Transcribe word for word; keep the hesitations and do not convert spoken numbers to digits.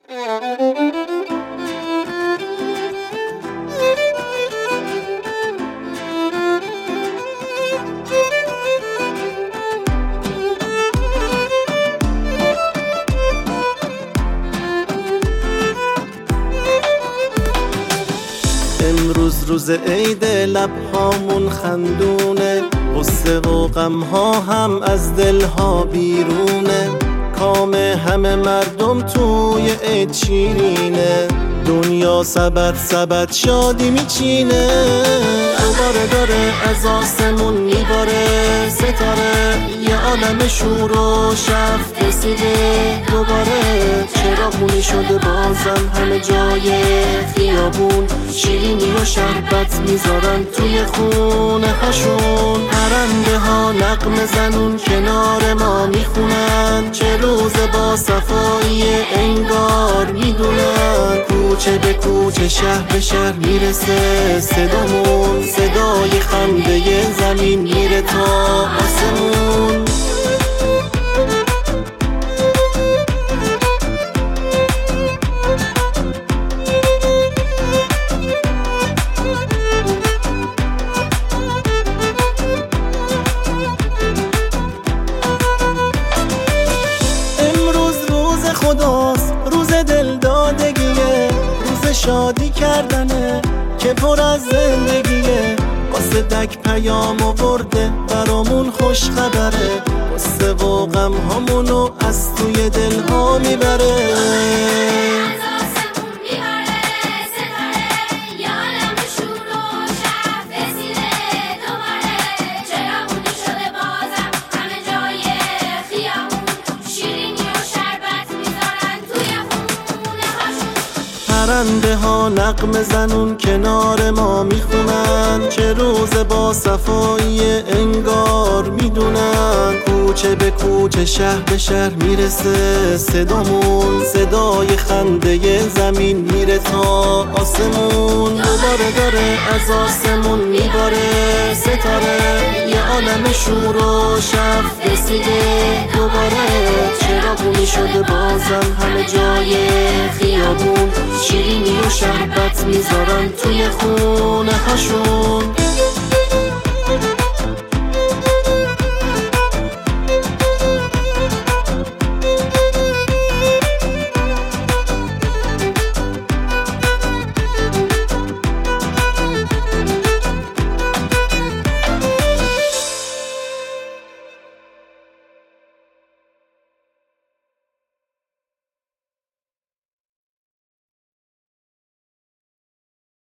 امروز روز عید، لبهامون خندونه، غصه و غمها هم از دلها بیرونه. کام همه مردم توی عید شیرینه، دنیا سبد سبد شادی میچینه. دوباره داره از آسمون میباره ستاره، یه عالم شور و شفت رسیده دوباره. چراغونی شده بازم همه جای خیابون، شیرینی و شربت میذارن توی خونه هاشون. پرنده ها نغمه زنون کنار ما میخونن، چه روز با صفایی انگار میدونن. کوچه به کوچه شهر به شهر میرسه صدامون، صدای خنده زمین میره تا آسمون. امروز روز خداست، روز دلدادگیه، روز شادی کردنه که پر از زندگیه. واسه دک پیام آورده برامون خوش خبره، واسه و غم هامونو از توی دلها میبره. پرنده ها نغمه زنون کنار ما میخونن، چه روز با صفایی انگار میدونن. کوچه به کوچه شهر به شهر میرسه صدامون، صدای خنده زمین میره تا آسمون. دوباره داره از آسمون میباره ستاره، یه عالم شور و شفت رسیده دوباره. چراغونی شده بازم همه جای خیابون، شیرینی و شربت میذارن توی خونه هاشون.